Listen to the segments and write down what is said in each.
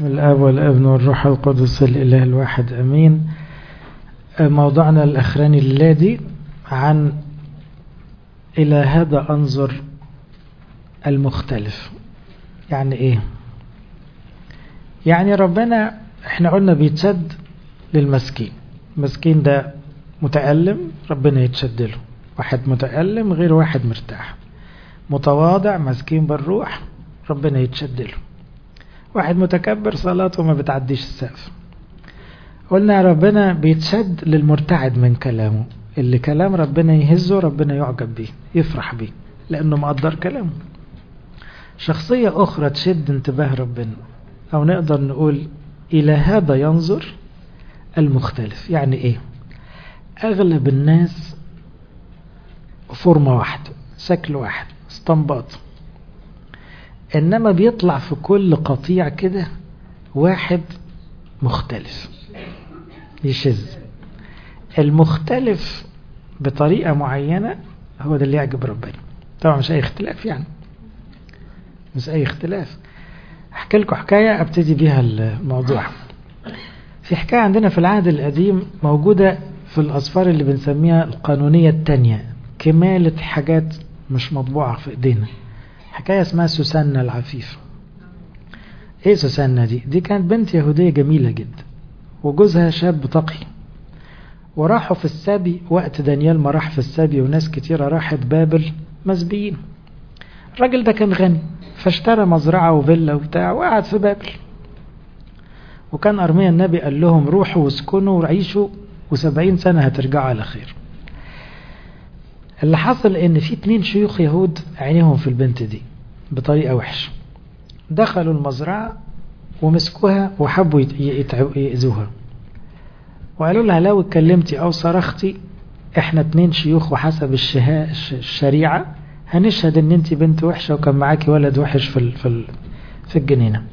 باسم الآب والابن والروح القدس الإله الواحد أمين. موضوعنا الأخراني الليلة عن إلى هذا أنظر المختلف. يعني إيه؟ يعني ربنا إحنا قلنا بيتشد للمسكين. المسكين ده متألم، ربنا يتشد له. واحد متألم غير واحد مرتاح، متواضع مسكين بالروح ربنا يتشد له. واحد متكبر صلاته ما بتعديش السقف. قلنا ربنا بيتشد للمرتعد من كلامه، اللي كلام ربنا يهزه ربنا يعجب بيه يفرح بيه لأنه مقدر كلامه. شخصية أخرى تشد انتباه ربنا، أو نقدر نقول إلى هذا ينظر المختلف. يعني إيه؟ أغلب الناس فورمة واحدة، شكل واحد، استنباط، إنما بيطلع في كل قطيع كده واحد مختلف يشز. المختلف بطريقة معينة هو ده اللي يعجب ربنا. طبعا مش أي اختلاف، يعني مش أي اختلاف. أحكي لكم حكاية أبتدي بيها الموضوع. في حكاية عندنا في العهد القديم موجودة في الأسفار اللي بنسميها القانونية التانية، كمالة حاجات مش مطبوعة في إيدينا. حكاية اسمها سوسنة العفيفة. ايه سوسنة دي كانت بنت يهودية جميلة جدا، وجوزها شاب تقي، وراحوا في السبي وقت دانيال ما راح في السبي، وناس كتيرة راحت بابل مسبيين. الراجل ده كان غني فاشترى مزرعة وفيلا وبتاع وقعد في بابل. وكان أرميا النبي قال لهم روحوا واسكنوا وعيشوا و70 سنة هترجعوا على خير. اللي حصل ان في 2 شيوخ يهود عينيهم في البنت دي بطريقة وحشة، دخلوا المزرعة ومسكوها وحبوا يأذوها، وقالوا لها لو اتكلمتي او صرختي احنا 2 شيوخ وحسب الشريعة هنشهد ان انت بنت وحشة وكان معاكي ولد وحش في الجنينة.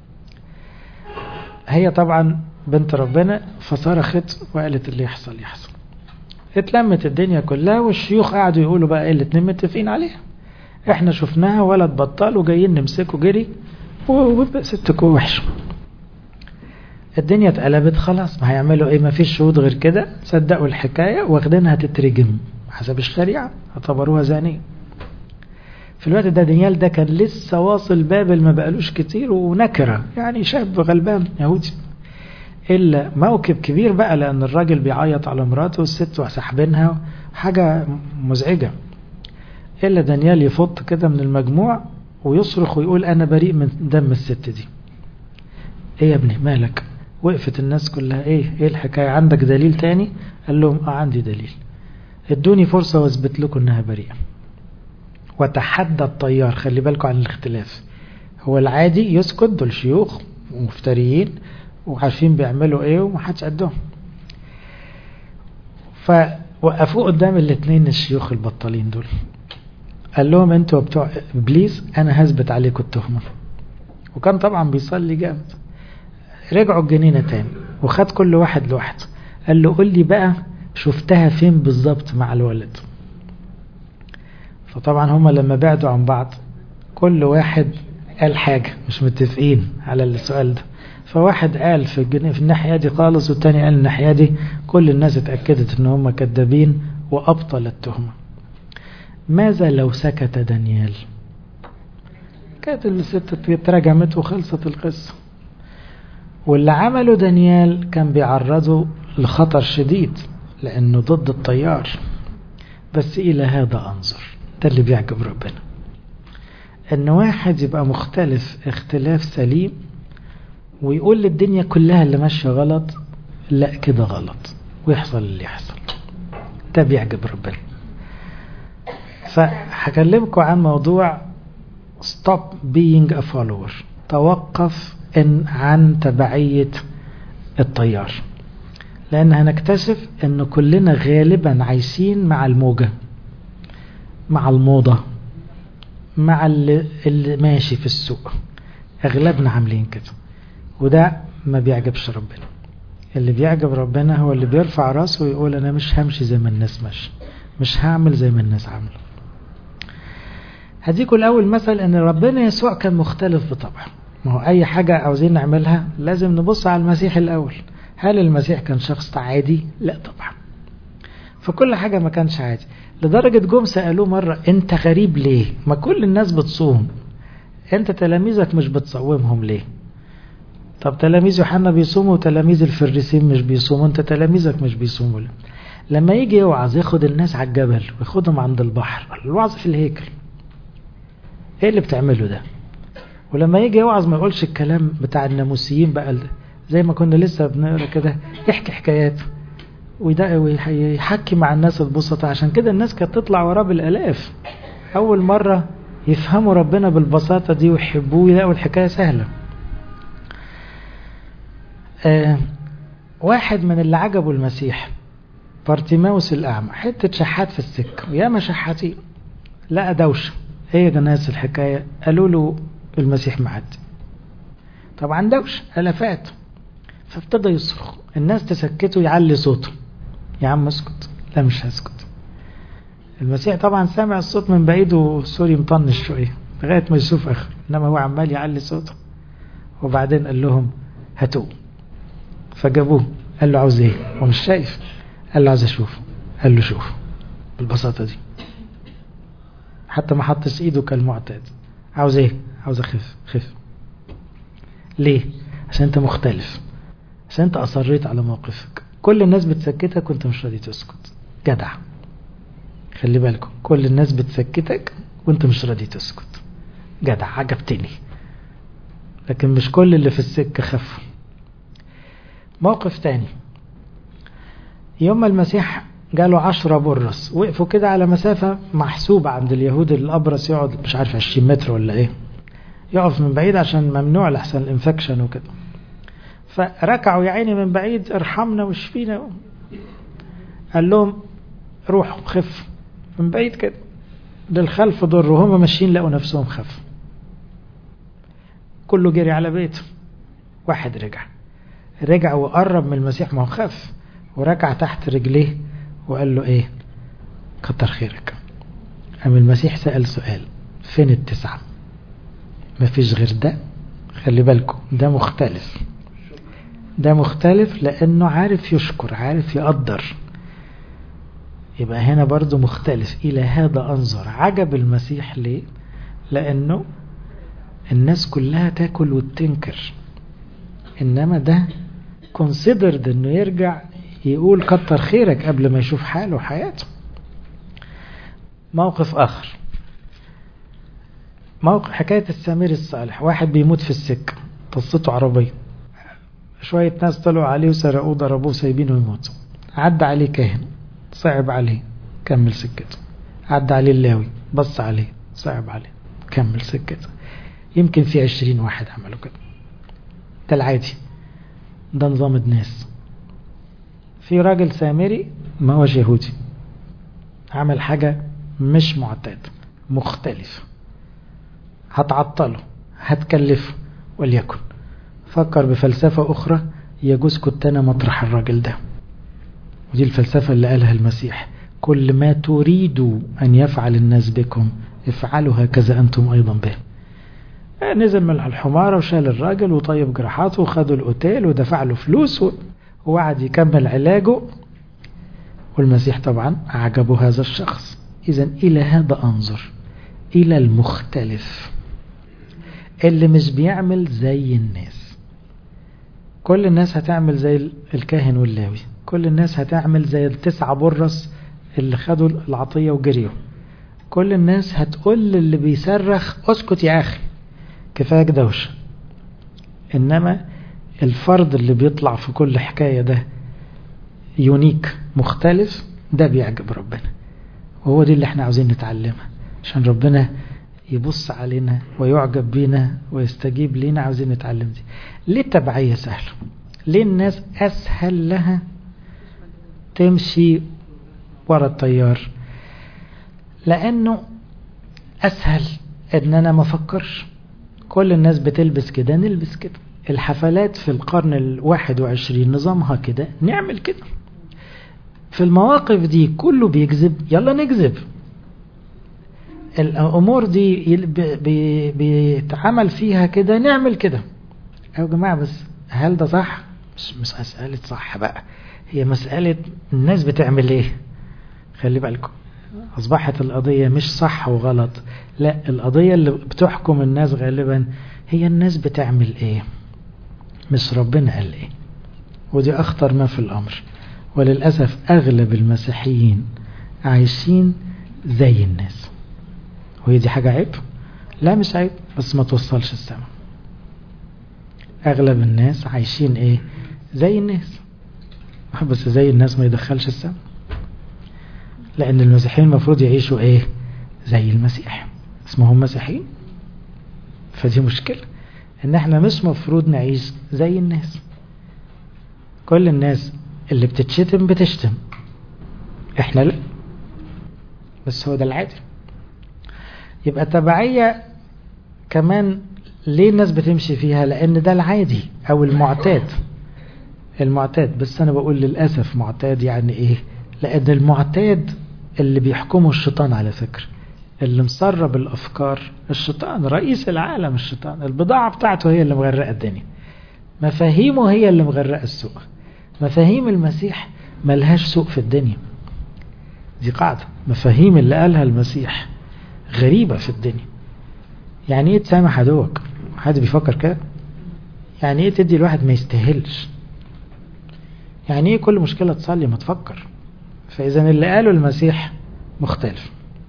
هي طبعا بنت ربنا فصرخت وقالت اللي يحصل يحصل. اتلمت الدنيا كلها والشيوخ قعدوا يقولوا بقى الاتنين متفقين عليها، احنا شفناها ولد بطال وجايين نمسكه جري وستكو وحش. الدنيا اتقلبت خلاص، ما هيعملوا ايه؟ ما فيش شهود غير كده. صدقوا الحكاية واخدينها تترجم حسب الشريعة، اعتبروها زانية. في الوقت ده دانيال ده كان لسه واصل بابل، ما بقالوش كتير ونكرة، يعني شاب غلبان يهودي. إلا موكب كبير بقى، لأن الراجل بيعيط على مراته والست وسحبينها، حاجة مزعجة. إلا دانيال يفط كده من المجموع ويصرخ ويقول أنا بريء من دم الست دي. إيه يا ابني مالك؟ وقفت الناس كلها إيه الحكاية؟ عندك دليل تاني؟ قال لهم عندي دليل، ادوني فرصة واثبت لكم أنها بريئة. وتحدى الطيار. خلي بالكم عن الاختلاف. هو العادي يسكت، دول شيوخ ومفتريين وعارفين بيعملوا ايه ومحدش قدهم. فوقفوه قدام الاتنين الشيوخ البطالين دول، قال لهم انتوا بتوع ابليس انا هثبت عليكم التهمة. وكان طبعا بيصلي جامد. رجعوا الجنينة تاني وخد كل واحد لوحده، قال له قول لي بقى شفتها فين بالظبط مع الولد. فطبعا هما لما بعدوا عن بعض كل واحد قال حاجة، مش متفقين على السؤال ده. فواحد قال في الناحية دي خالص، والتاني قال الناحية دي. كل الناس اتأكدت ان هم كذابين وأبطل التهمة. ماذا لو سكت دانيال؟ كانت الست اترجمت وخلصت القصة. واللي عمله دانيال كان بيعرضه لخطر شديد لأنه ضد التيار. بس إلى هذا أنظر، ده اللي بيعجب ربنا، ان واحد يبقى مختلف اختلاف سليم ويقول للدنيا كلها اللي ماشيه غلط لا كده غلط، ويحصل اللي يحصل. ده بيعجب ربنا. فهكلمكم عن موضوع stop being a follower. توقف عن تبعية التيار، لان هنكتشف ان كلنا غالبا عايشين مع الموجة، مع الموضة، مع اللي ماشي في السوق. اغلبنا عاملين كده، وده ما بيعجبش ربنا. اللي بيعجب ربنا هو اللي بيرفع راسه ويقول انا مش همشي زي ما الناس ماشي، مش هعمل زي ما الناس عامله. هديكوا الاول مثل ان ربنا يسوع كان مختلف بطبعه. ما هو أي حاجة عاوزين نعملها لازم نبص على المسيح الأول. هل المسيح كان شخص عادي؟ لا طبعا. فكل حاجة ما كانش عادي، لدرجة جم سألوه مرة أنت غريب ليه؟ ما كل الناس بتصوم، أنت تلاميذك مش بتصومهم ليه؟ طب تلاميذ يوحنا بيصوموا وتلاميذ الفريسين مش بيصوموا، أنت تلاميذك مش بيصوموا ليه؟ لما يجي يوعظ ياخد الناس على الجبل وياخدهم عند البحر، الوعظ في الهيكل، ايه اللي بتعمله ده؟ ولما يجي يوعظ ما يقولش الكلام بتاع الناموسيين بقى، زي ما كنا لسه بنقرا كده، يحكي حكايات ويحكي مع الناس البسطاء. عشان كده الناس كانت تطلع وراه بالآلاف، أول مرة يفهموا ربنا بالبساطة دي ويحبوه، يلاقوا الحكاية سهلة. واحد من اللي عجبوا المسيح بارتيماوس الأعمى، حتة شحات في السكة وياما شحاتين، لقى دوشة، هي ناس الحكاية، قالوا له المسيح معدي. طبعا دوشة ألفات، فابتدى يصرخ، الناس تسكته، يعلي صوته، يا عم اسكت. لا مش هسكت. المسيح طبعا سامع الصوت من بعيد وسوري مطنش شوية لغاية ما يشوف آخر، إنما هو عمال يعلي صوته. وبعدين قال لهم هاتوه، فجابوه. قال له عاوز ايه؟ هو مش شايف. قال له عاوز اشوفه. قال له شوف، بالبساطة دي، حتى ما حطش ايده كالمعتاد. عاوز ايه؟ عاوز اخف. خف ليه؟ عشان انت مختلف، عشان انت اصريت على موقفك. كل الناس بتسكتك وانت مش راضي تسكت. جدع، خلي بالكم، كل الناس بتسكتك وانت مش راضي تسكت. جدع، عجبتني. لكن مش كل اللي في السكة خفوا. موقف تاني، يوم ما المسيح جاله 10 برص، وقفوا كده على مسافة محسوبة عند اليهود، الأبرص يقعد مش عارف 20 متر ولا ايه، يقف من بعيد عشان ممنوع لحسن الانفكشن وكده. فركعوا يا عيني من بعيد، ارحمنا واشفينا. قال لهم روحوا خف من بعيد كده، للخلف ضر، وهم ماشيين لقوا نفسهم خف. كله جري على بيته. واحد رجع وقرب من المسيح، ما هو خف، وركع تحت رجليه وقال له ايه؟ كتر خيرك. قام المسيح سأل سؤال، فين ال9؟ مفيش غير ده. خلي بالكم، ده مختلف، ده مختلف لأنه عارف يشكر، عارف يقدر. يبقى هنا برضو مختلف. إلى هذا أنظر. عجب المسيح ليه؟ لأنه الناس كلها تاكل وتنكر، إنما ده considered إنه يرجع يقول كتر خيرك قبل ما يشوف حاله وحياته. موقف آخر، موقف حكاية السامري الصالح. واحد بيموت في السكة، تصته عربية، شوية ناس طلعوا عليه وسرقوه، ضربوه، سايبينه يموت. عدى عليه كاهن، صعب عليه، كمل سكته. عدى عليه اللاوي، بص عليه، صعب عليه، كمل سكته. يمكن في 20 واحد عملوا كده. ده العادي، ده نظام الناس. في راجل سامري ما هوش يهودي، عمل حاجة مش معتاد، مختلف، هتعطله، هتكلفه، وليكن فكر بفلسفة أخرى، يجوز كنت أنا مطرح الراجل ده. ودي الفلسفة اللي قالها المسيح، كل ما تريدوا أن يفعل الناس بكم افعلوا هكذا أنتم أيضا به. نزل من الحمارة وشال الراجل وطيب جراحاته وخدوا الأوتيل ودفع له فلوس ووعد يكمل علاجه. والمسيح طبعا أعجبه هذا الشخص. إذن إلى هذا أنظر، إلى المختلف اللي مش بيعمل زي الناس. كل الناس هتعمل زي الكاهن واللاوي، كل الناس هتعمل زي ال9 برص اللي خدوا العطية وجريوا، كل الناس هتقول اللي بيصرخ اسكت يا أخي كفاية دوشة. إنما الفرد اللي بيطلع في كل حكاية ده يونيك، مختلف، ده بيعجب ربنا. وهو دي اللي احنا عاوزين نتعلمها عشان ربنا يبص علينا ويعجب بينا ويستجيب لينا. عاوزين نتعلم دي. ليه التبعية سهلة؟ ليه الناس أسهل لها تمشي ورا التيار؟ لأنه أسهل إن أنا ما أفكرش. كل الناس بتلبس كده، نلبس كده. الحفلات في القرن 21 نظامها كده، نعمل كده. في المواقف دي كله بيكذب، يلا نكذب. الأمور دي بيتعمل فيها كده، نعمل كده. يا جماعة بس هل ده صح؟ مش مسألة صح بقى، هي مسألة الناس بتعمل ايه. خلي بالكم، أصبحت القضية مش صح وغلط، لا، القضية اللي بتحكم الناس غالبا هي الناس بتعمل ايه، مش ربنا قال ايه. ودي أخطر ما في الأمر. وللأسف أغلب المسيحيين عايشين زي الناس. وهي دي حاجة عيب؟ لا مش عيب، بس ما توصلش السماء. أغلب الناس عايشين ايه؟ زي الناس. بس زي الناس ما يدخلش السماء، لأن المسيحيين المفروض يعيشوا ايه؟ زي المسيح، اسمهم مسيحيين. فدي مشكلة، ان احنا مش مفروض نعيش زي الناس. كل الناس اللي بتتشتم بتشتم، احنا لا، بس هو ده العادي. يبقى تبعية كمان ليه الناس بتمشي فيها؟ لان ده العادي او المعتاد. بس انا بقول للأسف معتاد يعني ايه؟ لان المعتاد اللي بيحكمه الشيطان على فكرة، اللي مسرب الافكار الشيطان، رئيس العالم الشيطان. البضاعة بتاعته هي اللي مغرقة الدنيا، مفاهيمه هي اللي مغرقة السوق. مفاهيم المسيح ملهاش سوق في الدنيا، دي قاعدة. مفاهيم اللي قالها المسيح غريبة في الدنيا. يعني ايه تسامح عدوك؟ حد بيفكر كده؟ يعني ايه تدي الواحد ما يستاهلش؟ يعني ايه كل مشكلة تصلي ما تفكر؟ فإذا اللي قاله المسيح مختلف.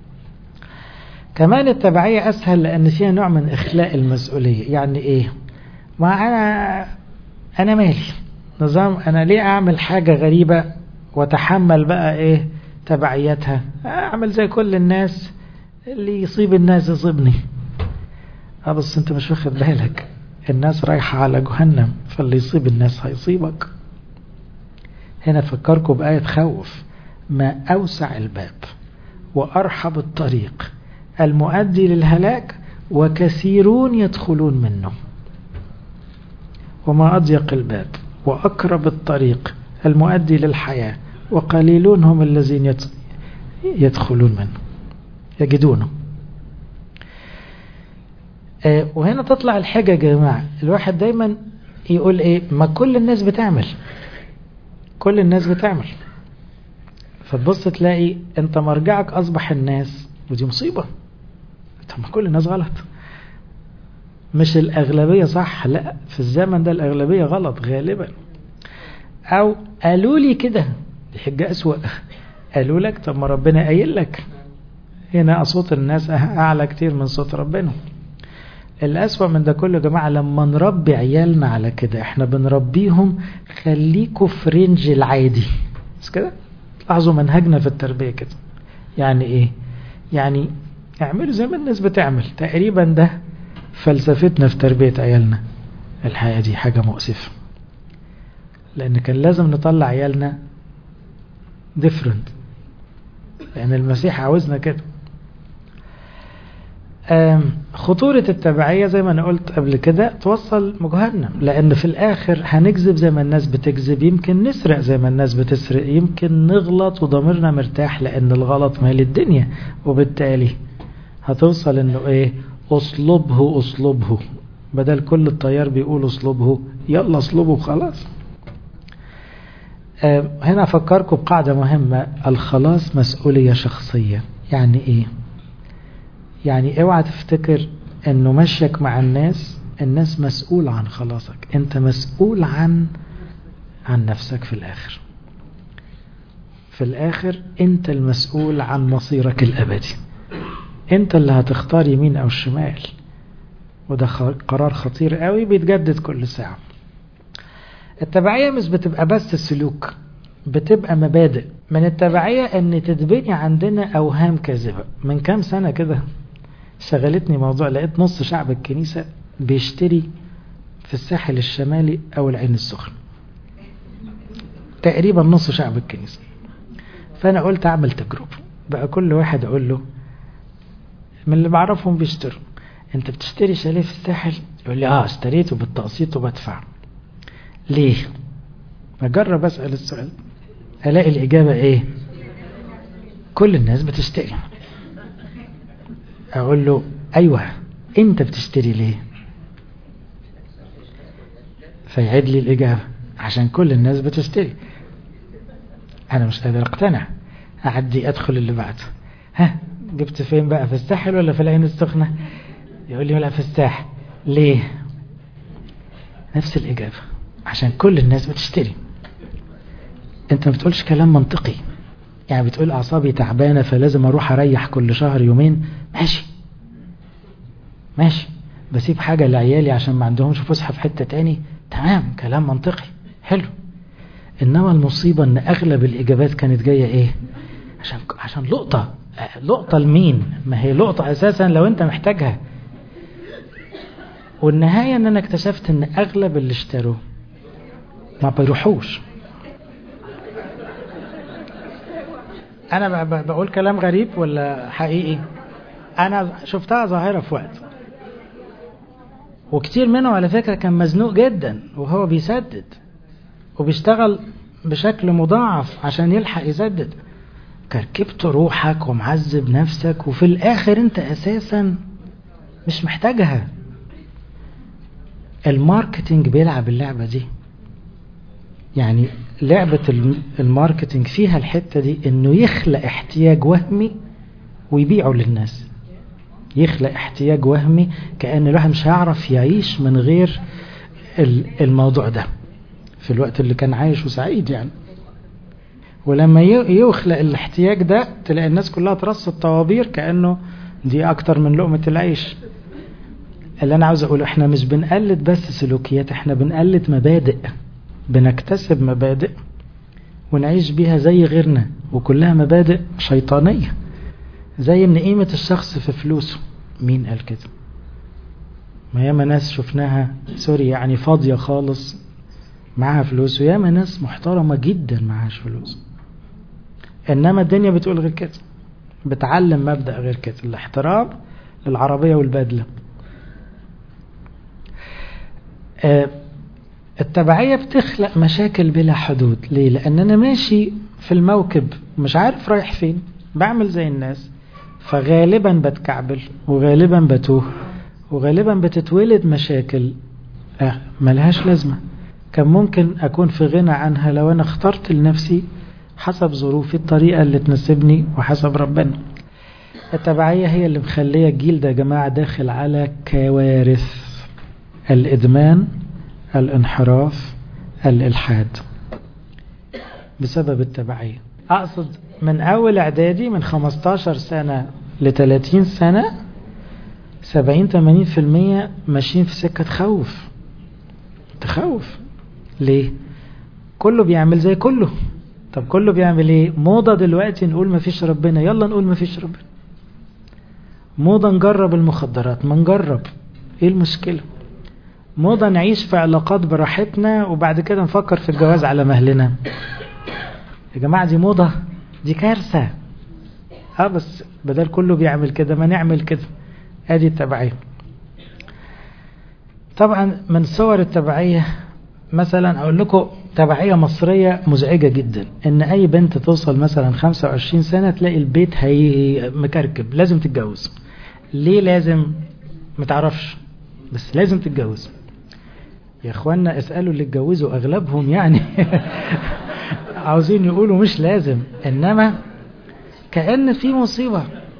كمان التبعية أسهل لأن فيها نوع من إخلاء المسؤولية. يعني إيه؟ ما أنا مالي نظام، أنا ليه أعمل حاجة غريبة وتحمل بقى إيه تبعيتها؟ أعمل زي كل الناس، اللي يصيب الناس يصيبني. بس أنت مش واخد بالك، الناس رايحة على جهنم، فاللي يصيب الناس هيصيبك. هنا فكركم بآية تخوف: ما أوسع الباب وأرحب الطريق المؤدي للهلاك وكثيرون يدخلون منه، وما أضيق الباب وأقرب الطريق المؤدي للحياة وقليلون هم الذين يدخلون منه يجدونه. وهنا تطلع الحجة يا جماعة. الواحد دايما يقول ايه؟ ما كل الناس بتعمل، كل الناس بتعمل. فتبص تلاقي انت مرجعك اصبح الناس، ودي مصيبة. طب ما كل الناس غلط، مش الاغلبية صح، لا، في الزمن ده الاغلبية غلط غالبا. او قالوا لي كده، دي حجة اسوأ. قالوا لك، طب ما ربنا قايل لك. هنا صوت الناس اعلى كتير من صوت ربنا. الأسوأ من ده كله يا جماعة لما نربي عيالنا على كده، احنا بنربيهم خليكوا في رينج العادي بس كده. لاحظوا منهجنا في التربية كده. يعني ايه؟ يعني اعملوا زي ما الناس بتعمل تقريبا. ده فلسفتنا في تربية عيالنا. الحقيقة دي حاجة مؤسفة، لأن كان لازم نطلع عيالنا different، لأن المسيح عاوزنا كده. خطورة التبعية زي ما أنا قلت قبل كده توصل مجهنم، لأن في الآخر هنكذب زي ما الناس بتكذب، يمكن نسرق زي ما الناس بتسرق، يمكن نغلط وضميرنا مرتاح لأن الغلط مال الدنيا. وبالتالي هتوصل إنه إيه؟ أصلبه، بدل كل الطيار بيقول أصلبه، يلا أصلبه خلاص. هنا أفكركم بقاعدة مهمة: الخلاص مسؤولية شخصية. يعني إيه؟ يعني اوعى تفتكر انه مشيك مع الناس مسؤول عن خلاصك. انت مسؤول عن نفسك. في الاخر انت المسؤول عن مصيرك الابدي. انت اللي هتختار يمين او شمال، وده قرار خطير قوي بيتجدد كل ساعة. التبعية مش بتبقى بس سلوك، بتبقى مبادئ. من التبعية ان تتبني عندنا اوهام كاذبة. من كام سنة كده شغلتني موضوع، لقيت نص شعب الكنيسة بيشتري في الساحل الشمالي او العين السخن، تقريبا نص شعب الكنيسة. فانا قلت اعمل تجربة بقى، كل واحد اقول له من اللي بعرفهم بيشتروا: انت بتشتري شاليه في الساحل؟ يقول لي اشتريته بالتقسيط وبدفع. ليه؟ اجرب اسأل السؤال، الاقي الاجابة ايه؟ كل الناس بتشتري. اقول له ايوه انت بتشتري ليه؟ فيعيد لي الاجابة عشان كل الناس بتشتري. انا مش قادر اقتنع، اعدي ادخل اللي بعده. ها جبت فين بقى، في الساحل ولا في العين السخنة؟ يقول لي لا في الساحل. ليه؟ نفس الإجابة، عشان كل الناس بتشتري. انت ما بتقولش كلام منطقي، يعني بتقول اعصابي تعبانة فلازم اروح اريح كل شهر يومين. ماشي بسيب حاجة لعيالي عشان ما عندهمش فسحة في حتة تاني. تمام، كلام منطقي حلو. انما المصيبة ان اغلب الاجابات كانت جاية ايه؟ عشان لقطة لمين؟ ما هي لقطة اساسا لو انت محتاجها. والنهاية ان انا اكتشفت ان اغلب اللي اشتروا ما بيروحوش. انا بقول كلام غريب ولا حقيقي؟ انا شفتها ظاهرة في وقت، وكتير منهم على فكرة كان مزنوق جدا وهو بيسدد وبيشتغل بشكل مضاعف عشان يلحق يسدد. كركبت روحك ومعذب نفسك وفي الاخر انت اساسا مش محتاجها. الماركتينج بيلعب اللعبة دي، يعني لعبة الماركتينج فيها الحتة دي انه يخلق احتياج وهمي ويبيعه للناس. يخلق احتياج وهمي كأن الواحد مش هيعرف يعيش من غير الموضوع ده في الوقت اللي كان عايش وسعيد يعني. ولما يخلق الاحتياج ده تلاقي الناس كلها ترص الطوابير كأنه دي اكتر من لقمة العيش. اللي انا عاوز اقوله احنا مش بنقلد بس سلوكيات، احنا بنقلد مبادئ، بنكتسب مبادئ ونعيش بيها زي غيرنا، وكلها مبادئ شيطانية. زي ان قيمة الشخص في فلوسه. مين قال كده؟ ما ياما ناس شفناها سوري يعني فاضية خالص معها فلوس، وياما ناس محترمة جدا معهاش فلوس. انما الدنيا بتقول غير كده، بتعلم مبدأ غير كده، الاحترام للعربية والبدلة. التبعية بتخلق مشاكل بلا حدود. ليه؟ لأن أنا ماشي في الموكب مش عارف رايح فين، بعمل زي الناس، فغالبا بتكعبل وغالبا بتوه وغالبا بتتولد مشاكل ملهاش لازمة. كان ممكن أكون في غنى عنها لو أنا اخترت لنفسي حسب ظروفي الطريقة اللي تناسبني وحسب ربنا. التبعية هي اللي مخلية الجيل ده يا جماعة داخل على كوارث: الإدمان، الانحراف، الإلحاد، بسبب التبعية. أقصد من أول إعدادي من 15 سنة ل 30 سنة 70-80% ماشيين في سكة تخوف. ليه؟ كله بيعمل زي كله. طب كله بيعمل ايه؟ موضة دلوقتي نقول ما فيش ربنا، يلا نقول ما فيش ربنا. موضة نجرب المخدرات، ما نجرب، ايه المشكلة؟ موضة نعيش في علاقات براحتنا وبعد كده نفكر في الجواز على مهلنا. يا جماعة دي موضة، دي كارثة. بس بدل كله بيعمل كده ما نعمل كده. ادي التبعية. طبعا من صور التبعية مثلا اقول لكم تبعية مصرية مزعجة جدا، ان اي بنت توصل مثلا 25 سنة تلاقي البيت هي مكركب، لازم تتجوز. ليه لازم؟ متعرفش، بس لازم تتجوز. يا اخوانا اسألوا اللي اتجوزوا اغلبهم يعني عاوزين يقولوا مش لازم، انما كأن في مصيبة.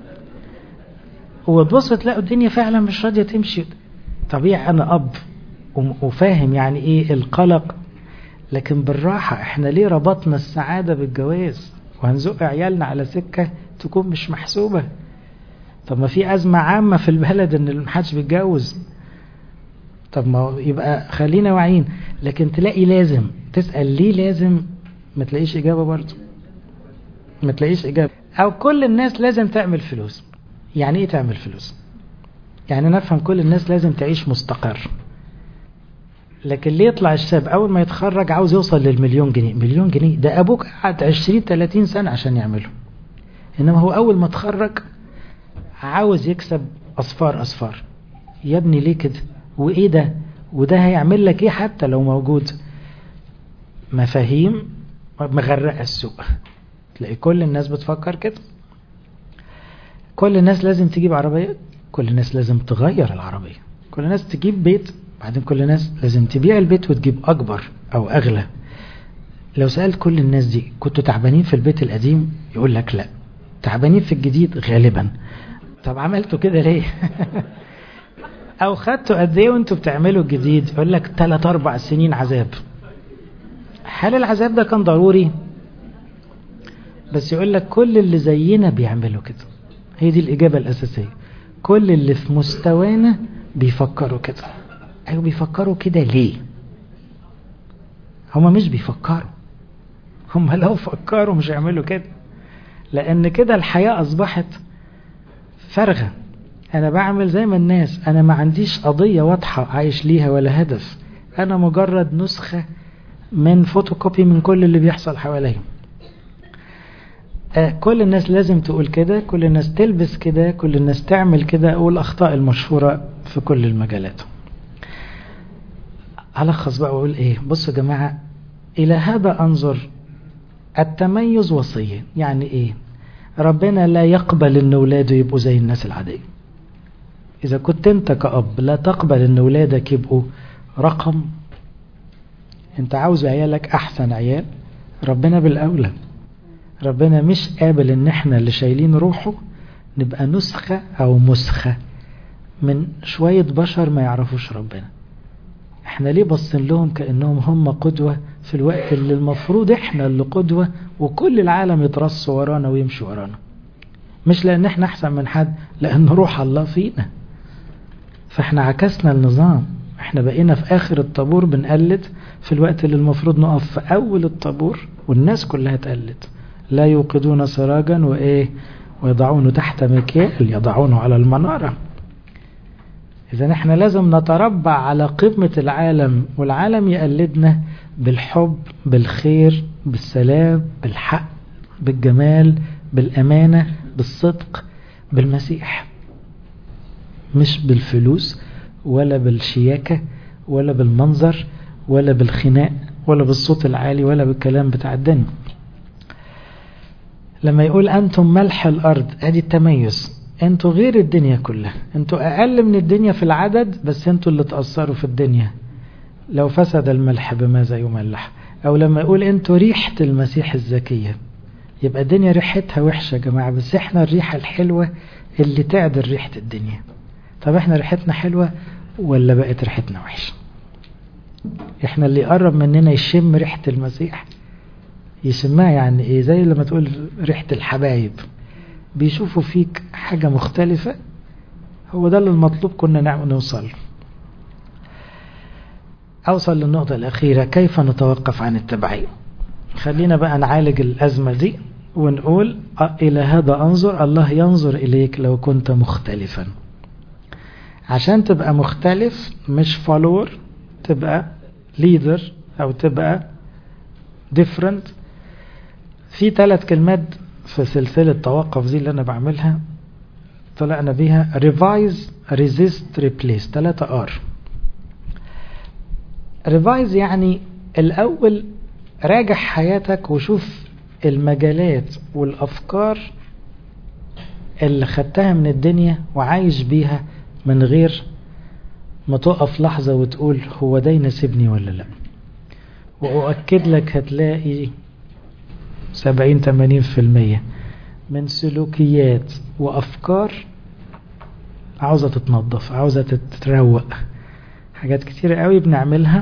وتبص تلاقوا الدنيا فعلا مش راضية تمشي. طبيعي انا اب وفاهم يعني ايه القلق، لكن بالراحة. احنا ليه ربطنا السعادة بالجواز وهنزق عيالنا على سكة تكون مش محسوبة؟ طب ما في أزمة عامة في البلد ان محدش بيتجوز. طب ما يبقى خلينا واعيين. لكن تلاقي لازم تسأل ليه لازم، ما تلاقيش إجابة برضو، ما تلاقيش إجابة. أو كل الناس لازم تعمل فلوس. يعني إيه تعمل فلوس؟ يعني نفهم كل الناس لازم تعيش مستقر. لكن ليه يطلع الشاب أول ما يتخرج عاوز يوصل للمليون جنيه؟ مليون جنيه ده أبوك قعد 20-30 سنة عشان يعمله. إنما هو أول ما تخرج عاوز يكسب أصفار. يا ابني ليه كده؟ وإيه ده؟ وده هيعمل لك إيه حتى لو موجود؟ مفاهيم مغرقة السوق. تلاقي كل الناس بتفكر كده. كل الناس لازم تجيب عربية، كل الناس لازم تغير العربية، كل الناس تجيب بيت، بعدين كل الناس لازم تبيع البيت وتجيب أكبر أو أغلى. لو سألت كل الناس دي كنتوا تعبانين في البيت القديم؟ يقول لك لا. تعبانين في الجديد غالبا. طب عملتوا كده ليه؟ أو خدتوا قد إيه وأنتوا بتعملوا الجديد؟ يقول لك 3-4 سنين عذاب. هل العذاب ده كان ضروري؟ بس يقول لك كل اللي زينا بيعملوا كده. هي دي الإجابة الأساسية. كل اللي في مستوانا بيفكروا كده. أيوة بيفكروا كده ليه؟ هما مش بيفكروا، هما لو فكروا مش يعملوا كده، لأن كده الحياة أصبحت فارغة. أنا بعمل زي ما الناس، أنا ما عنديش قضية واضحة عايش ليها ولا هدف، أنا مجرد نسخة من فوتوكوبي من كل اللي بيحصل حواليهم. كل الناس لازم تقول كده، كل الناس تلبس كده، كل الناس تعمل كده، والأخطاء المشهورة في كل المجالات. ألخص بقى وأقول إيه؟ بصوا يا جماعة، إلى هذا أنظر. التميز وصية. يعني إيه؟ ربنا لا يقبل أن أولاده يبقوا زي الناس العادية. إذا كنت أنت كأب لا تقبل أن أولادك يبقوا رقم، أنت عاوز عيالك أحسن عيال، ربنا بالأولى. ربنا مش قابل أن احنا اللي شايلين روحه نبقى نسخة أو مسخة من شوية بشر ما يعرفوش ربنا. احنا ليه بصين لهم كأنهم هم قدوة في الوقت اللي المفروض احنا اللي قدوة، وكل العالم يترصوا ورانا ويمشوا ورانا؟ مش لأن احنا أحسن من حد، لأن روح الله فينا. فاحنا عكسنا النظام، احنا بقينا في آخر الطابور بنقلد في الوقت اللي المفروض نقف في أول الطابور والناس كلها تقلد. لا يوقدون سراجا ويضعونه تحت مكيال، يضعونه على المنارة. إذا احنا لازم نتربع على قمة العالم، والعالم يقلدنا بالحب، بالخير، بالسلام، بالحق، بالجمال، بالأمانة، بالصدق، بالمسيح. مش بالفلوس ولا بالشياكة ولا بالمنظر ولا بالخناق ولا بالصوت العالي ولا بالكلام بتاع الدنيا. لما يقول أنتم ملح الأرض، ادي التميز. انتوا غير الدنيا كلها، انتوا أقل من الدنيا في العدد، بس انتوا اللي تأثروا في الدنيا. لو فسد الملح بماذا يملح؟ أو لما يقول انتوا ريحة المسيح الزكية، يبقى الدنيا ريحتها وحشة يا جماعة، بس احنا الريحة الحلوة اللي تعدل ريحة الدنيا. طب احنا ريحتنا حلوة ولا بقت ريحتنا وحشة؟ احنا اللي يقرب مننا يشم ريحة المسيح يسمها يعني ايه؟ زي لما تقول ريحة الحبايب، بيشوفوا فيك حاجة مختلفة. هو ده اللي المطلوب كنا نوصل. أوصل للنقطة الأخيرة، كيف نتوقف عن التبعية؟ خلينا بقى نعالج الأزمة دي ونقول إلى هذا أنظر. الله ينظر إليك لو كنت مختلفا. عشان تبقى مختلف مش فولور، تبقى leader أو تبقى different. في 3 كلمات في سلسلة توقف دي اللي أنا بعملها طلعنا بيها: revise, resist, replace. 3 R. revise يعني الأول راجع حياتك وشوف المجالات والأفكار اللي خدتها من الدنيا وعايش بيها من غير ما تقف لحظة وتقول هو ده يناسبني ولا لا. وأؤكد لك هتلاقي 70-80% من سلوكيات وأفكار عاوزة تتنظف، عاوزة تتروق. حاجات كتيرة قوي بنعملها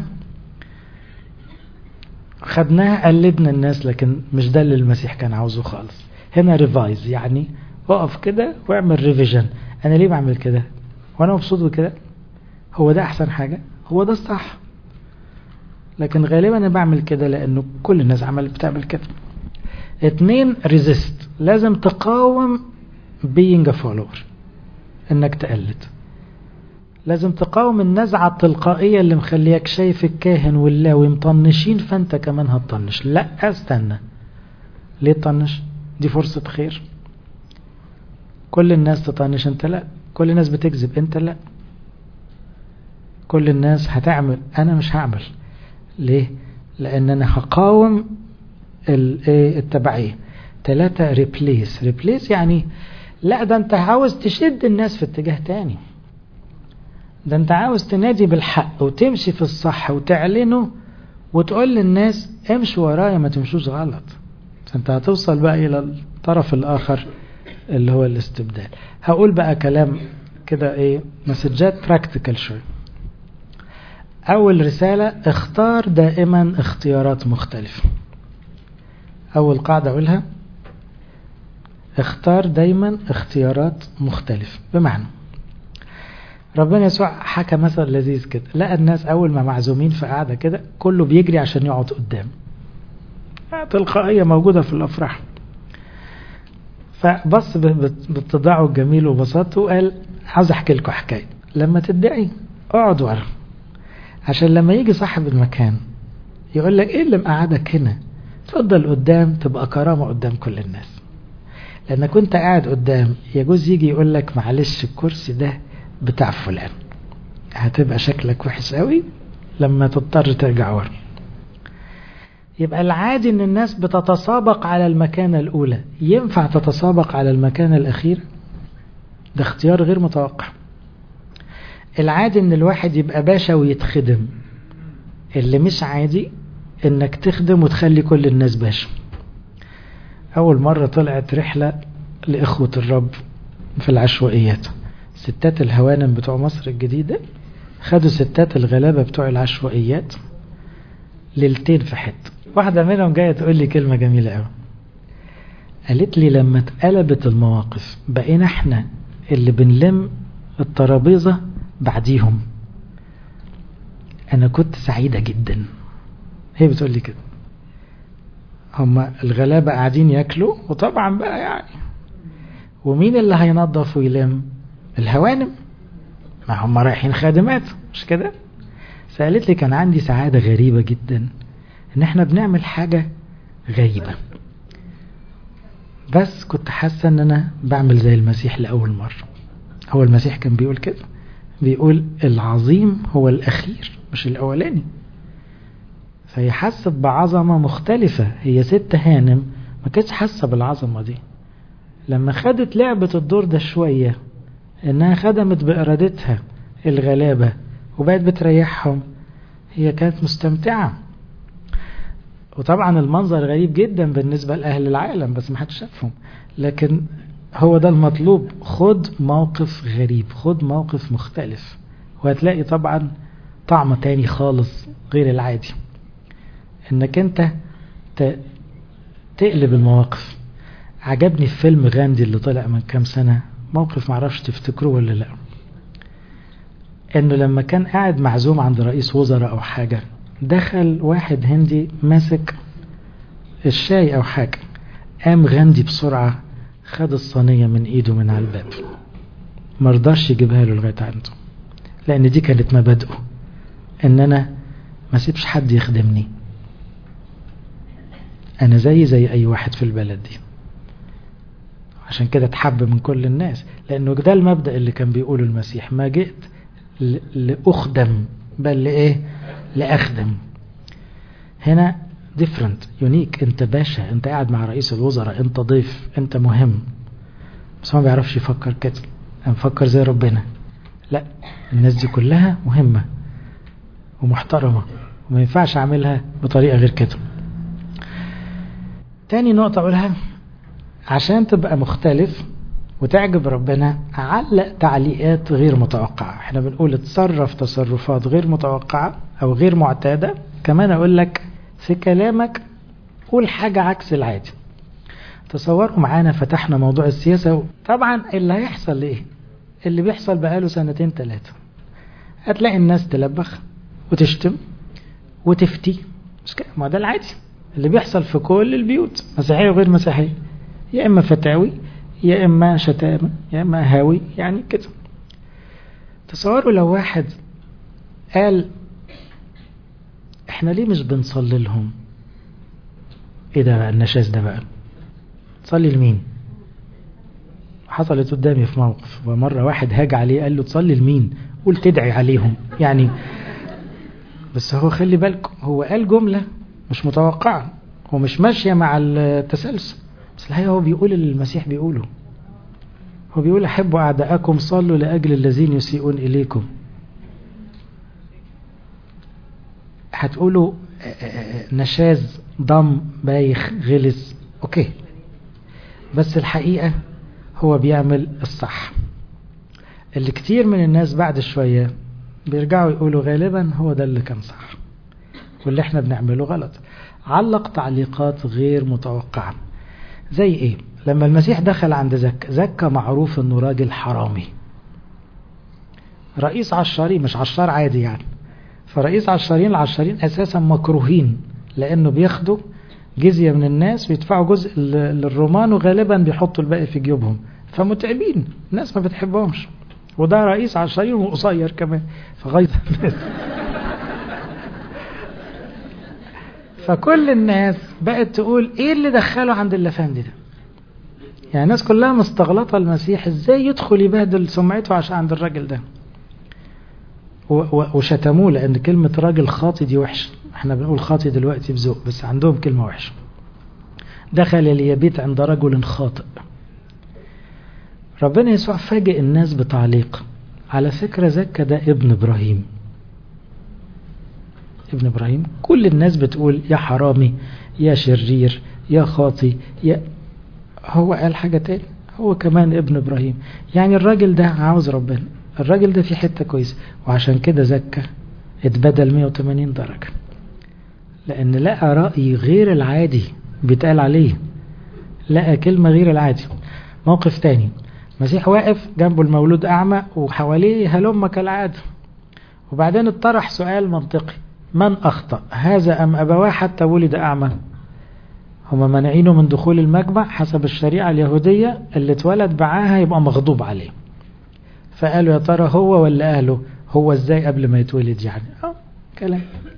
خدناها قلدنا الناس، لكن مش ده اللي المسيح كان عاوزه خالص. هنا ريفايز يعني اقف كده واعمل ريفيجن. انا ليه بعمل كده وانا مبسوط بكده؟ هو ده احسن حاجة؟ هو ده الصح؟ لكن غالبا انا بعمل كده لانه كل الناس بتعمل كده. 2 ريزيست. لازم تقاوم being a follower، انك تقلد. لازم تقاوم النزعة التلقائية اللي مخليك شايف الكاهن واللاوي مطنشين فانت كمان هتطنش. لا استنى، ليه تطنش؟ دي فرصة خير. كل الناس تطنش انت لا، كل الناس بتكذب انت لا، كل الناس هتعمل انا مش هعمل. ليه؟ لان انا هقاوم التبعية. 3 replace. replace يعني لا ده انت عاوز تشد الناس في اتجاه تاني، ده انت عاوز تنادي بالحق وتمشي في الصح وتعلنه وتقول للناس امشوا ورايا ما تمشوش غلط. فانت هتوصل بقى الى الطرف الاخر اللي هو الاستبدال. هقول بقى كلام كده ايه، مسجات براكتيكال شوية. اول رسالة، اختار دائما اختيارات مختلفة. اول قاعدة اقولها، اختار دايما اختيارات مختلفة. بمعنى ربنا يسوع حكى مثل لذيذ كده، لقى الناس اول ما معزومين في قاعدة كده كله بيجري عشان يقعد قدام، تلقائية موجودة في الافراح. فبص باتضاعه الجميل وبساطته وقال عاوز احكي لكم حكاية، لما تدعي اقعد ورا عشان لما يجي صاحب المكان يقول لك ايه اللي مقعدك هنا، تفضل قدام، تبقى كرامة قدام كل الناس. لانك كنت قاعد قدام يجوز يجي يقول لك معلش الكرسي ده بتاع فلان، هتبقى شكلك وحش قوي لما تضطر ترجع ورا. يبقى العادي ان الناس بتتسابق على المكانة الاولى، ينفع تتسابق على المكانة الاخيرة؟ ده اختيار غير متوقع. العادي ان الواحد يبقى باشا ويتخدم، اللي مش عادي انك تخدم وتخلي كل الناس باشا. اول مرة طلعت رحلة لاخوة الرب في العشوائيات، ستات الهوانم بتوع مصر الجديدة خدوا ستات الغلابة بتوع العشوائيات ليلتين في حتة. واحدة منهم جاية تقول لي كلمة جميلة قوي، قالت لي لما اتقلبت المواقف بقينا احنا اللي بنلم الترابيزة بعديهم. انا كنت سعيدة جدا. هي بتقول لي كده، هما الغلابة قاعدين ياكلوا وطبعا بقى يعني، ومين اللي هينظف ويلم؟ الهوانم، ما هم رايحين خادمات مش كده. سألت لي كان عندي سعادة غريبة جدا ان احنا بنعمل حاجة غريبة، بس كنت حاسة ان انا بعمل زي المسيح لأول مرة. هو المسيح كان بيقول كده، بيقول العظيم هو الأخير مش الأولاني. فهي حست بعظمة مختلفة. هي ست هانم ما كانتش حاسة بالعظمة دي، لما خدت لعبة الدور ده شوية انها خدمت بإرادتها الغلابة وبقت بتريحهم، هي كانت مستمتعة. وطبعا المنظر غريب جدا بالنسبة لأهل العالم بس ما حدش شافهم، لكن هو ده المطلوب. خد موقف غريب، خد موقف مختلف، وهتلاقي طبعا طعم تاني خالص غير العادي، انك انت تقلب المواقف. عجبني في فيلم غاندي اللي طلع من كام سنة موقف معرفش تفتكروه ولا لا، انه لما كان قاعد معزوم عند رئيس وزراء او حاجة، دخل واحد هندي ماسك الشاي او حاجة، قام غاندي بسرعة خد الصينية من ايده من على الباب، مرضاش يجيبها له لغاية عنده، لان دي كانت مبادئه، ان انا ما سيبش حد يخدمني، انا زي اي واحد في البلد دي. عشان كده اتحب من كل الناس، لانه ده المبدأ اللي كان بيقوله المسيح، ما جئت لأخدم بل لإيه؟ لأخدم. هنا different unique، انت باشا، انت قاعد مع رئيس الوزراء، انت ضيف، انت مهم. بس ما بيعرفش يفكر كده، مفكر زي ربنا. لا، الناس دي كلها مهمة ومحترمة وما ينفعش اعملها بطريقة غير كده. تاني نقطة اقولها، عشان تبقى مختلف وتعجب ربنا، علق تعليقات غير متوقعة. احنا بنقول اتصرف تصرفات غير متوقعة او غير معتادة. كمان اقول لك في كلامك قول حاجة عكس العادي. تصوروا معانا فتحنا موضوع السياسة، طبعا اللي هيحصل ايه؟ اللي بيحصل بقاله 2-3 سنين، هتلاقي الناس تلبخ وتشتم وتفتي، مش كده؟ ما ده العادي اللي بيحصل في كل البيوت، مسيحية وغير مسيحية، يا اما فتاوي يا اما شتامة يا اما هاوي، يعني كده. تصوروا لو واحد قال احنا ليه مش بنصلي لهم؟ ايه ده بقى النشاز ده بقى؟ تصلي لمين؟ حصلت قدامي في موقف، ومرة واحد هاج عليه قال له تصلي لمين؟ قول تدعي عليهم يعني. بس هو خلي بالكم، هو قال جملة مش متوقعة ومش ماشية مع التسلسل، بس الحقيقة هو بيقول اللي المسيح بيقوله. هو بيقول أحبوا أعداءكم، صلوا لأجل الذين يسيئون إليكم. هتقولوا نشاز، ضم، بايخ، غلس، أوكي، بس الحقيقة هو بيعمل الصح. اللي كتير من الناس بعد شوية بيرجعوا يقولوا غالبا هو ده اللي كان صح واللي احنا بنعمله غلط. علق تعليقات غير متوقعة. زي ايه؟ لما المسيح دخل عند زكا معروف انه راجل حرامي، رئيس عشارين، مش عشار عادي يعني. فرئيس عشارين، العشارين اساسا مكروهين لانه بياخدوا جزية من الناس ويدفعوا جزء للرومان، وغالبا بيحطوا الباقي في جيوبهم، فمتعبين، الناس ما بتحبهمش. وده رئيس عشارين وقصير كمان، فغيظ الناس. فكل الناس بقت تقول ايه اللي دخله عند الافندي ده؟ يعني الناس كلها مستغلطة المسيح ازاي يدخل يبهدل سمعته عشان عند الراجل ده. وشتموه لان كلمة راجل خاطي دي وحشة. احنا بنقول خاطي دلوقتي بذوق، بس عندهم كلمة وحشة. دخل ليبيت عند رجل خاطئ. ربنا يسوع فاجئ الناس بتعليق. على فكرة زكا ده ابن ابراهيم. ابن ابراهيم. كل الناس بتقول يا حرامي، يا شرير، يا خاطي، يا، هو قال حاجة تاني، هو كمان ابن ابراهيم. يعني الراجل ده عاوز ربنا، الراجل ده في حتة كويسة. وعشان كده زكا اتبدل 180 درجة، لان لقى رأي غير العادي بيتقال عليه، لقى كلمة غير العادي. موقف تاني، مسيح واقف جنبه المولود أعمى وحواليه هلم كالعادة، وبعدين اطرح سؤال منطقي: من أخطأ، هذا أم أبواه حتى ولد أعمى؟ هما منعينه من دخول المجمع حسب الشريعة اليهودية، اللي اتولد معاها يبقى مغضوب عليه. فقالوا يا ترى هو ولا أهله؟ هو ازاي قبل ما يتولد يعني؟ كلام.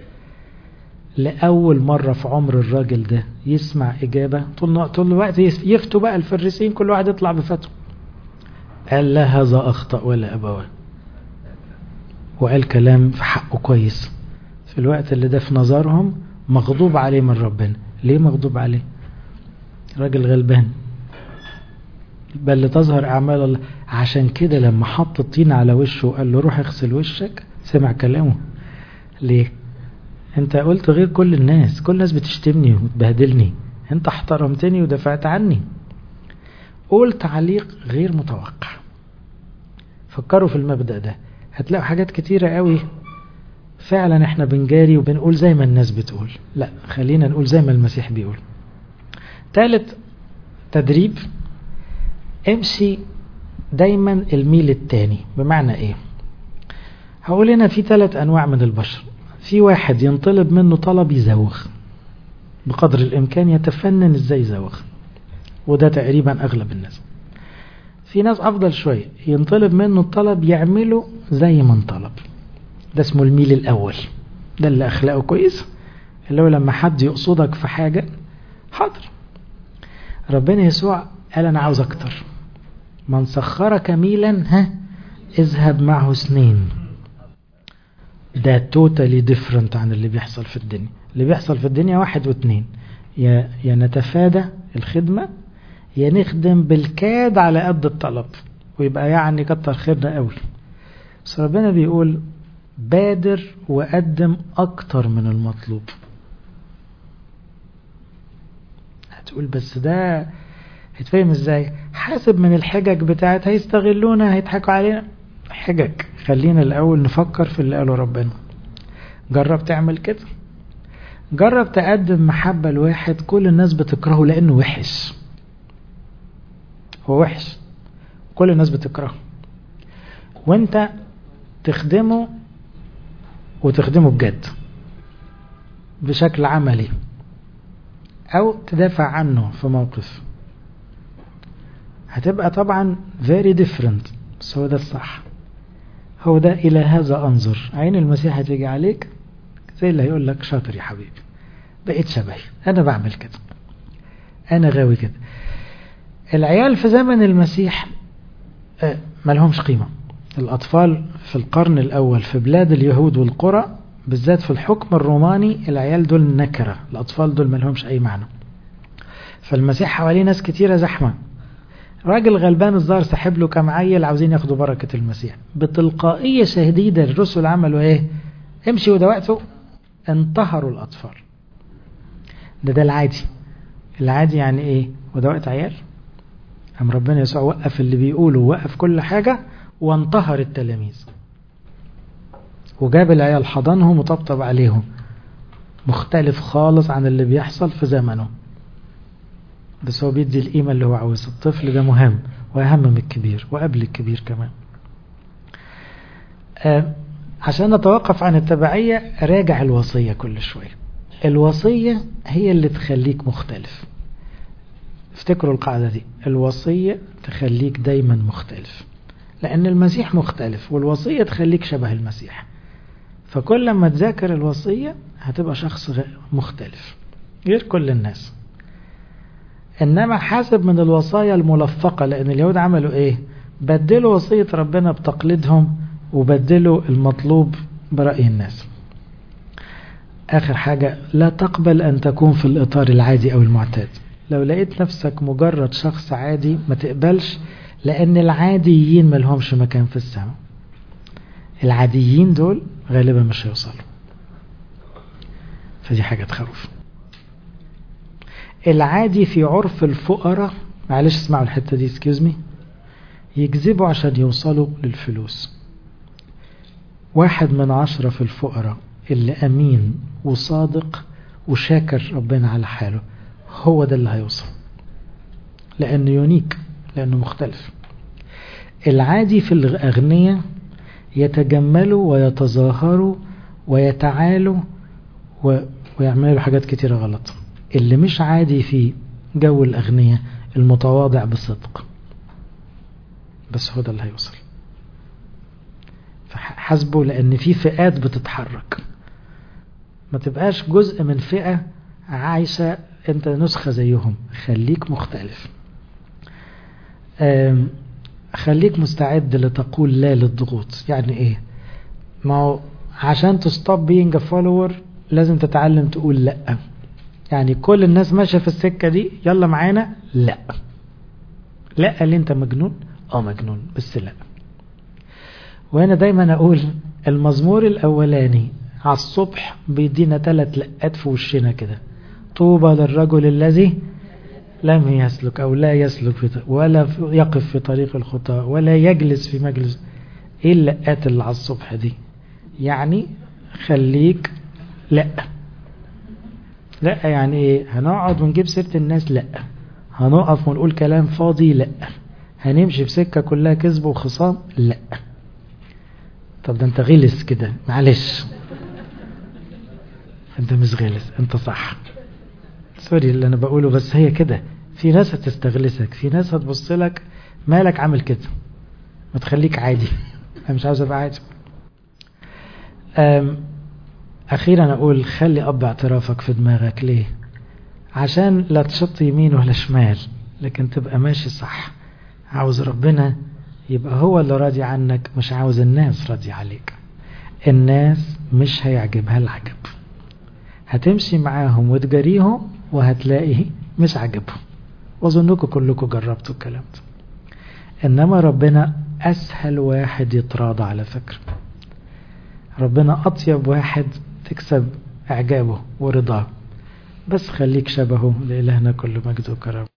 لأول مرة في عمر الراجل ده يسمع إجابة. طول الوقت يفتوا بقى الفريسين، كل واحد يطلع بفتوى. قال لا هذا أخطأ ولا أبواه، وقال كلام في حقه كويس في الوقت اللي ده في نظرهم مغضوب عليه من ربنا. ليه مغضوب عليه؟ راجل غلبان، بل لتظهر أعمال الله. عشان كده لما حط الطين على وشه وقال له روح اغسل وشك، سمع كلامه. ليه؟ انت قلت غير كل الناس، كل الناس بتشتمني وتبهدلني، انت احترمتني ودفعت عني. قول تعليق غير متوقع. فكروا في المبدأ ده، هتلاقوا حاجات كتيرة قوي فعلا احنا بنجاري وبنقول زي ما الناس بتقول. لا، خلينا نقول زي ما المسيح بيقول. ثالث تدريب، امشي دايما الميل التاني. بمعنى ايه؟ هقول هنا في 3 انواع من البشر. في واحد ينطلب منه طلب يزوغ، بقدر الامكان يتفنن ازاي يزوغ، وده تقريبا اغلب الناس. في ناس افضل شوية ينطلب منه الطلب يعمله زي ما انطلب، ده اسمه الميل الاول. ده اللي اخلاقه كويس، اللي هو لما حد يقصدك في حاجة حاضر. ربنا يسوع قال انا عاوز اكتر. من سخرك ميلا اذهب معه 2. ده توتالي ديفرنت عن اللي بيحصل في الدنيا. اللي بيحصل في الدنيا 1 و2، يا نتفادى الخدمة، يا نخدم بالكاد على قد الطلب، ويبقى يعني كتر خيرنا قوي. بس ربنا بيقول بادر وقدم اكتر من المطلوب. هتقول بس ده هتفهم ازاي؟ حاسب من الحجج بتاعت هيستغلونا، هيضحكوا علينا. حجج. خلينا الاول نفكر في اللي قاله ربنا. جرب تعمل كده، جرب تقدم محبة لواحد كل الناس بتكرهه لانه وحش. هو وحش، كل الناس بتكرهه، وانت تخدمه وتخدمه بجد بشكل عملي، او تدافع عنه في موقف. هتبقى طبعا very different، بس هو ده الصح. هو ده إلى هذا أنظر. عين المسيح هتيجي عليك زي اللي هيقول لك شاطر يا حبيبي، بقيت شبهي، أنا بعمل كده، أنا غاوي كده. العيال في زمن المسيح ما لهمش قيمة. الأطفال في القرن الأول في بلاد اليهود والقرى، بالذات في الحكم الروماني، العيال دول نكرة. الأطفال دول ما لهمش أي معنى. فالمسيح حواليه ناس كتيرة زحمة، راجل غلبان الظاهر سحب له كام عيل عاوزين ياخدوا بركة المسيح، بتلقائية شديدة الرسل عملوا ايه؟ امشي وده وقته، انتهروا الأطفال. ده العادي. العادي يعني ايه؟ وده وقت عيال؟ أم ربنا يسوع وقف اللي بيقوله، وقف كل حاجة وانتهر التلاميذ، وجاب العيال حضنهم وطبطب عليهم. مختلف خالص عن اللي بيحصل في زمنه، بس هو بيدي القيمة اللي هو عاوز. الطفل ده مهم وأهم من الكبير وقبل الكبير كمان. عشان نتوقف عن التبعية راجع الوصية كل شوية. الوصية هي اللي تخليك مختلف. افتكروا القاعدة دي، الوصية تخليك دايما مختلف، لأن المسيح مختلف والوصية تخليك شبه المسيح. فكل ما تذاكر الوصية هتبقى شخص مختلف غير كل الناس. إنما حاسب من الوصايا الملفقة، لأن اليهود عملوا إيه؟ بدلوا وصية ربنا بتقليدهم، وبدلوا المطلوب برأي الناس. آخر حاجة، لا تقبل أن تكون في الإطار العادي أو المعتاد. لو لقيت نفسك مجرد شخص عادي ما تقبلش، لأن العاديين ما لهمش مكان في السماء. العاديين دول غالبا مش هيوصلوا، فدي حاجة تخوف. العادي في عرف الفقراء، معلش اسمعوا الحتة دي excuse me، يكذبوا عشان يوصلوا للفلوس. 1/10 في الفقراء اللي أمين وصادق وشاكر ربنا على حاله، هو ده اللي هيوصل، لأنه يونيك، لأنه مختلف. العادي في الأغنياء يتجملوا ويتظاهروا ويتعالوا ويعملوا حاجات كتيرة غلط. اللي مش عادي في جو الأغنياء المتواضع بصدق، بس هو ده اللي هيوصل. فحسبه، لأن في فئات بتتحرك، ما تبقاش جزء من فئة عايشة انت نسخة زيهم. خليك مختلف. خليك مستعد لتقول لا للضغوط. يعني ايه؟ ما هو عشان تستوب being a follower لازم تتعلم تقول لا. يعني كل الناس ماشية في السكة دي، يلا معانا، لا. لا اللي انت مجنون، مجنون، بس لا. وانا دايما اقول المزمور الاولاني على الصبح بيدينا 3 لقات في وشنا كده: طوبى للرجل الذي لم يسلك أو لا يسلك ولا يقف في طريق الخطاة ولا يجلس في مجلس. ايه اللقات اللي على الصبح دي؟ يعني خليك لا. لا يعني ايه؟ هنقعد ونجيب سيرة الناس؟ لا. هنقف ونقول كلام فاضي؟ لا. هنمشي في سكة كلها كذب وخصام؟ لا. طب ده انت غلس كده، معلش، انت مش غلس، انت صح، سوري اللي انا بقوله، بس هي كده. في ناس هتستغلسك، في ناس هتبص لك مالك عامل كده، ما تخليك عادي. انا مش عاوز ابقى عادي. اخيرا اقول خلي اب اعترافك في دماغك. ليه؟ عشان لا تشط يمين ولا شمال، لكن تبقى ماشي صح. عاوز ربنا يبقى هو اللي راضي عنك، مش عاوز الناس راضي عليك. الناس مش هيعجبها العجب، هتمشي معاهم وتجريهم وهتلاقي مش عجبهم. واظنكم كلكم جربتوا الكلام ده. انما ربنا اسهل واحد يتراضى، على فكرة ربنا اطيب واحد تكسب اعجابه ورضاه. بس خليك شبهه. لإلهنا كل مجد وكرم.